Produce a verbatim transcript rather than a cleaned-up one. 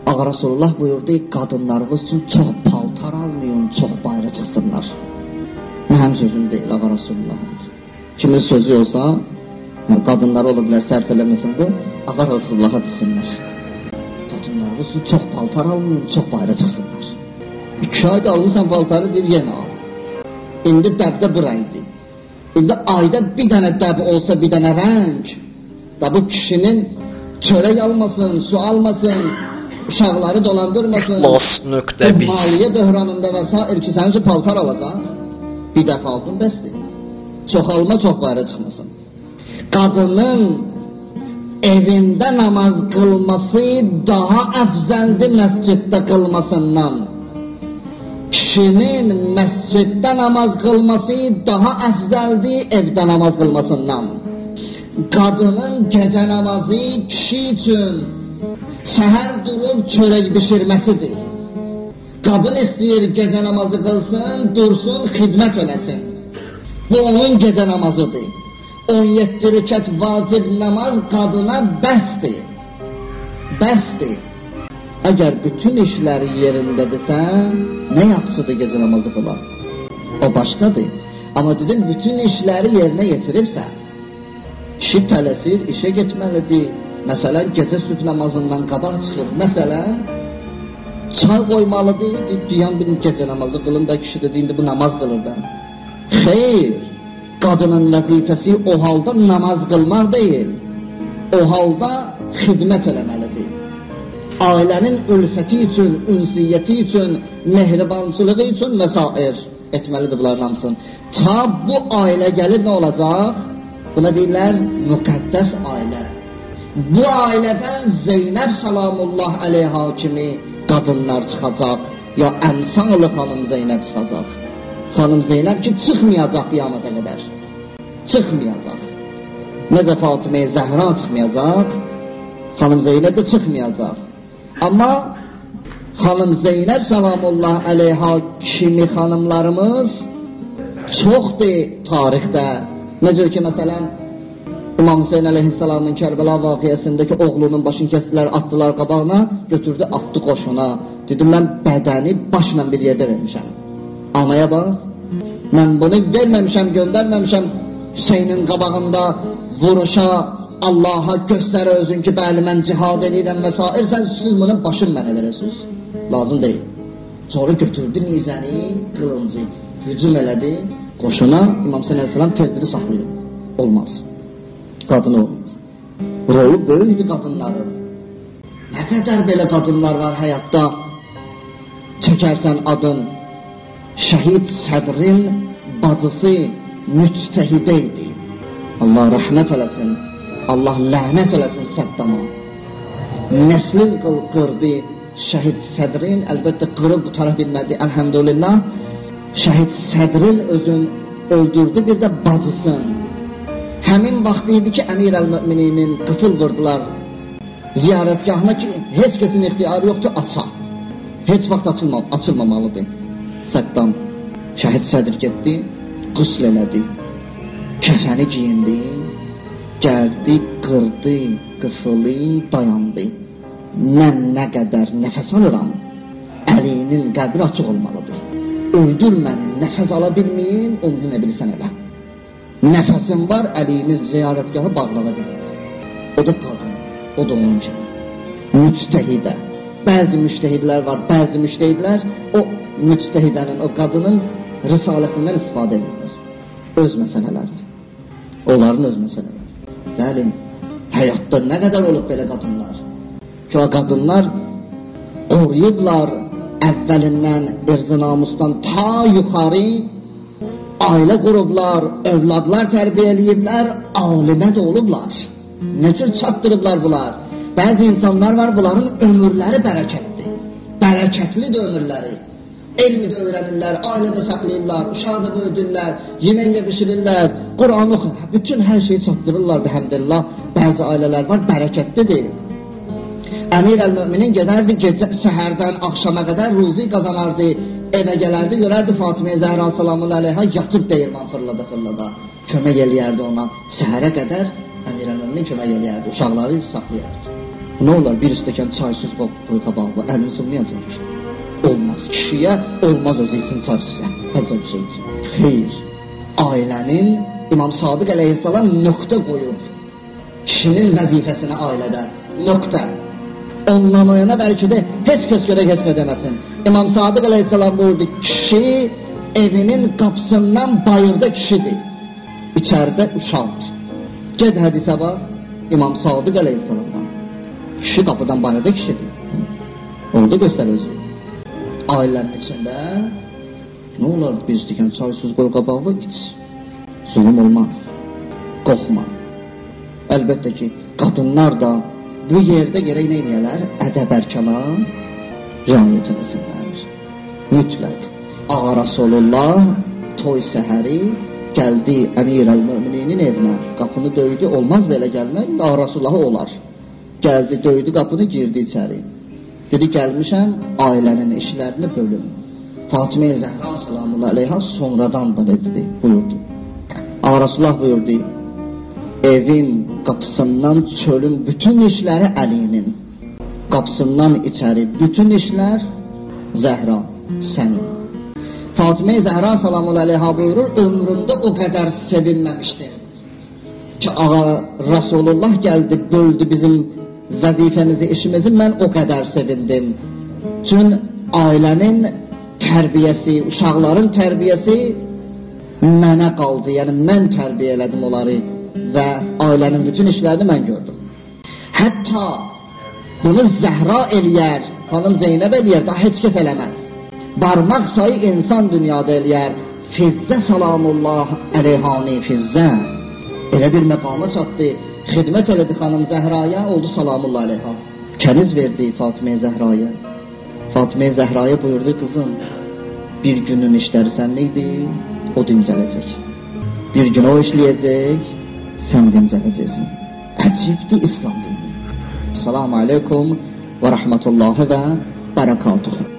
Ağa Rasulullah buyurdu, qadınlarınız üçün çox paltar almayın, çox bayra çıxsınlar. Mənim sözüm deyil, Ağa Rasulullah. Kimin sözü olsa, qadınlar ola bilər, sərf eləməsin bu, Ağa Rasulullah'a desinlər. Qadınlarınız üçün çox paltar almayın, çox bayra çıxsınlar. İki ayda alırsan paltarı, deyir, yenə al. İndi dəbdə bu rəngdir. İndi ayda bir dənə dəb olsa, bir dənə rəng, da bu kişinin çörək almasın, su almasın, uşaqları dolandırmasın, maliyyə böhranında və s. ki, sənin üçün paltar alacaq, bir dəfə aldın, bəsdir. Çox alma, çox bayra çıxmasın. Qadının evində namaz qılması daha əfzəldir məsciddə qılmasından. Kişinin məsciddə namaz qılması daha əfzəldir evdə namaz qılmasından. Qadının gecə namazı kişi üçün səhər durub çörək bişirməsidir. Qadın istəyir gecə namazı qılsın, dursun, xidmət eləsin. Bu onun gecə namazıdır. on yeddi rükət vacib namaz qadına bəsdir. Bəsdir. Əgər bütün işləri yerindədirsə, nə yaxşıdır gecə namazı qılar? O başqadır. Amma dedim, bütün işləri yerinə yetiribsə, kişi tələsir, işə getməlidir. Məsələn, gecə sübh namazından qabaq çıxır. Məsələn, çay qoymalıdır, deyən bir gecə namazı qılın da, kişi dedi, indi bu namaz qılır da. Xeyr, qadının vəzifəsi o halda namaz qılmaq deyil, o halda xidmət eləməlidir. Ailənin ülfəti üçün, ünsiyyəti üçün, mehribançılığı üçün və s. etməlidir bunların hamısını. Ta bu ailə gəlib nə olacaq? Buna deyirlər, müqəddəs ailə. Bu ailədən Zeynəb salamullah əleyha kimi qadınlar çıxacaq, ya əmsalı xanım Zeynəb çıxacaq. Xanım Zeynəb ki, çıxmayacaq qiyamata qədər. Çıxmayacaq. Necə Fatimə-i Zəhra çıxmayacaq, xanım Zeynəb də çıxmayacaq. Amma xanım Zeynəb salamullah əleyha kimi xanımlarımız çoxdur tarixdə. Necə ki, məsələn, İmam Hüseyin əleyhissalamın Kərbəla vaqiəsindəki oğlunun başını kəsdilər, atdılar qabağına, götürdü, atdı qoşuna. Dedi, mən bədəni başla bir yerdə vermişəm. Anaya bax, mən bunu verməmişəm, göndərməmişəm Hüseynin qabağında vuruşa, Allaha göstərə özün ki, bəli, mən cihad edirəm və s. Sən siz bunun başını mənə verəsiniz. Lazım deyil. Sonra götürdü nizəni, qılıncı, hücum elədi, qoşuna, İmam Hüseyin əleyhissalam tezləri saxlayır. Olmaz. Qadın olmaz. Rolu böyükdür qadınların. Nə qədər belə qadınlar var həyatda, çəkərsən adın, şəhid Sədrin bacısı müctəhidə idi. Allah rəhmət eləsin, Allah lənət eləsin Səddama. Nəslin qırdı şəhid Sədrin, əlbəttə qırıb qutara bilmədi, əlhəmdülillah. Şəhid Sədrin özün öldürdü, bir də bacısın. Həmin vaxt idi ki, Əmir əl-Mümininin qıfıl vurdular ziyarətgahına ki, heç kəsin ixtiyarı yoxdur, açaq. Heç vaxt açılma, açılmamalıdır. Səddam, şəhid Sədr getdi, qüsl elədi, kəfəni giyindi, gəldi, qırdı, qıfılı, dayandı. Mən nə qədər nəfəs alıram, əlinin qəbri açıq olmalıdır. Öldür məni, nəfəs ala bilməyim, onu nə bilirsən elə. Nəfəsim var, əlinin ziyarətgahı bağlana bilməz. O da qadın, o da onun kimi. Müctəhidə. Bəzi müctəhidlər var, bəzi müctəhidlər o müctəhidənin, o qadının risalətindən istifadə edirlər. Öz məsələlərdir. Onların öz məsələləri. Bəli, həyatda nə qədər olub belə qadınlar? Ki, o qadınlar qoruyublar əvvəlindən, irz-i namusdan ta yuxarı ailə qurublar, övladlar tərbiyə eləyiblər, alimə də olublar. Nə cür çatdırıblar bunlar? Bəzi insanlar var, bunların ömürləri bərəkətdir. Bərəkətlidir ömürləri. Elmi də öyrənirlər, ailə də saxlayırlar, uşağı da böyüdürlər, yemək də pişirirlər, Quran oxu, bütün hər şeyi çatdırırlar, bihəmdillah. Bəzi ailələr var, bərəkətlidir. Əmir əl-Müminin gedərdi gecə, səhərdən axşama qədər ruzi qazanardı, evə gələrdi, görərdi Fatimə-i Zəhra salamun əleyhə yatıb deyirman fırlada fırlada. Kömək eləyərdi ona. Səhərə qədər Əmir əl-Müminin kömək eləyərdi, uşaqları saxlayardı. Nə olar bir stəkan çaysız qoy qabağı, əlini sınmayacaq ki. Olmaz. Kişiyə olmaz özü için çaysız. Əcəb şeydir. Xeyr. Ailənin İmam Sadiq əleyhissalam nöqtə qoyub. Kişinin vəzifəsinə ailədə. Nöqtə. Ondan o yana bəlkə də heç kəs görək heç nə deməsin. İmam Sadiq əleyhissalam buyurdu, kişi evinin qapısından bayırda kişidir. İçəridə uşaqdır. Ged hədisə bax, İmam Sadiq əleyhissalamdan. Kişi qapıdan bayırda kişidir. Orada göstər özü. Ailənin içində nə olar bir stəkan çaysız qoy qabağı iç. Zulüm olmaz. Qorxma. Əlbəttə ki, qadınlar da bu yerdə gərək nə edələr? Ədəb-ərkana riayət edəsinlər. Mütləq. Ağa Rasulullah toy səhəri gəldi Əmir-əl-Mömininin evinə. Qapını döydü, olmaz belə gəlmək. Ağa Rasulullahı olar. Gəldi, döydü, qapını girdi içəri. Dedi, gəlmişəm, ailənin işlərini bölüm. Fatimə Zəhra salamullah aleyha sonradan belə dedi, buyurdu. Ağa Rasulullah buyurdu, evin qapısından çölün bütün işləri Əlinin. Qapısından içəri bütün işlər Zəhra, sənin. Fatimə Zəhra salamullah aleyha buyurur, ömrümdə o qədər sevinməmişdim ki, ağa Rasulullah gəldi, böldü bizim vəzifəmizi, işimizi, mən o qədər sevindim. Çünki ailənin tərbiyəsi, uşaqların tərbiyəsi mənə qaldı, yəni mən tərbiyə elədim onları və ailənin bütün işlərini mən gördüm. Hətta bunu Zəhra eləyər, xanım Zeynəb eləyər, daha heç kəs eləməz. Barmaq sayı insan dünyada eləyər, Fizzə salamullah əleyhani Fizzə. Elə bir məqama çatdı, xidmət elədi xanım Zəhraya, oldu salamullah aleyha. Kəniz verdi Fatimə Zəhraya. Fatimə Zəhraya buyurdu, qızım, bir günün işləri sən neydi? O dincələcək. Bir gün o işləyəcək, sən dincələcəksin. Əcibdir İslam dini. Assalamu aleykum və rəhmətullahi və bərəkatuhu.